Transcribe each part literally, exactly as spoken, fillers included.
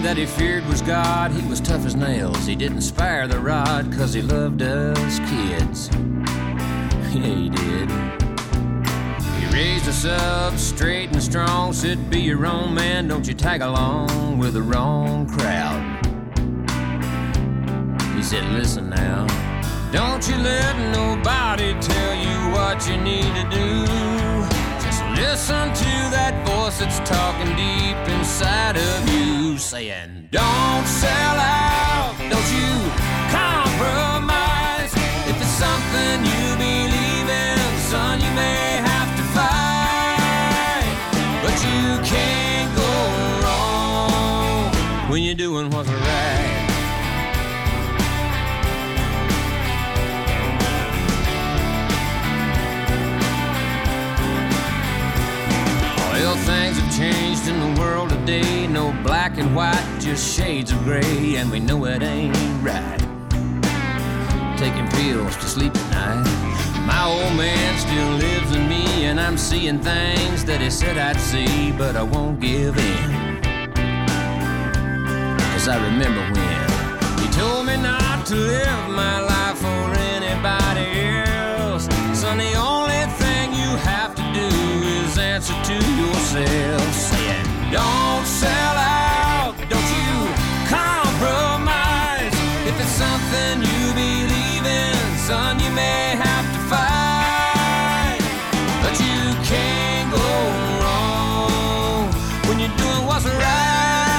that he feared was God. He was tough as nails. He didn't spare the rod, cause he loved us kids. Yeah, he did. He raised us up straight and strong, said be your own man, don't you tag along with the wrong crowd. He said, listen now, don't you let nobody tell you what you need to do. Just listen to that voice that's talking deep inside of you, saying, don't sell out, don't you compromise. If it's something you believe in, son, you may have to fight, but you can't go wrong when you're doing what's right. Well, things have changed in the world today. No black and white, just shades of gray, and we know it ain't right. Taking pills to sleep at night. My old man still lives in me, and I'm seeing things that he said I'd see, but I won't give in. Cause I remember when he told me not to live my life for anybody else. Son, the only thing you have to do is answer to yourself, saying, don't sell out, don't you compromise. If it's something you believe in, son, you may have to fight, but you can't go wrong when you're doing what's right.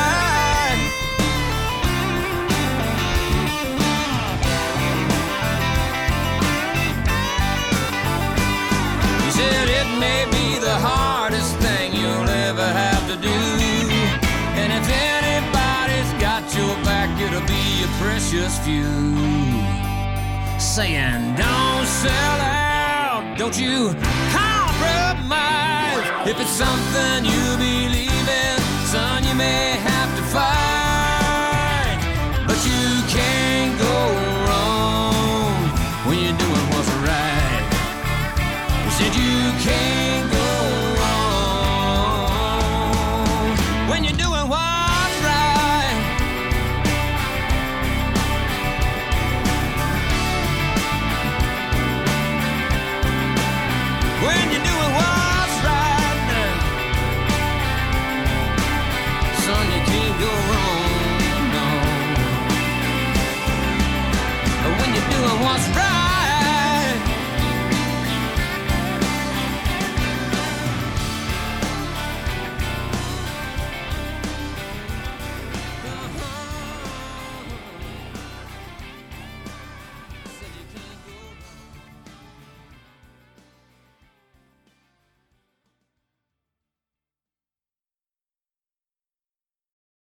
He said it may be the hardest thing you'll ever have to do, and if anybody's got your back, it'll be a precious few. Saying, don't sell out, don't you compromise. If it's something you believe in, son, you may have to fight, but you can't go wrong when you're doing what's right. He said you can't go wrong when you're doing what's right. When you're doing what's right now, son, you can't go wrong, no. When you're doing what's right.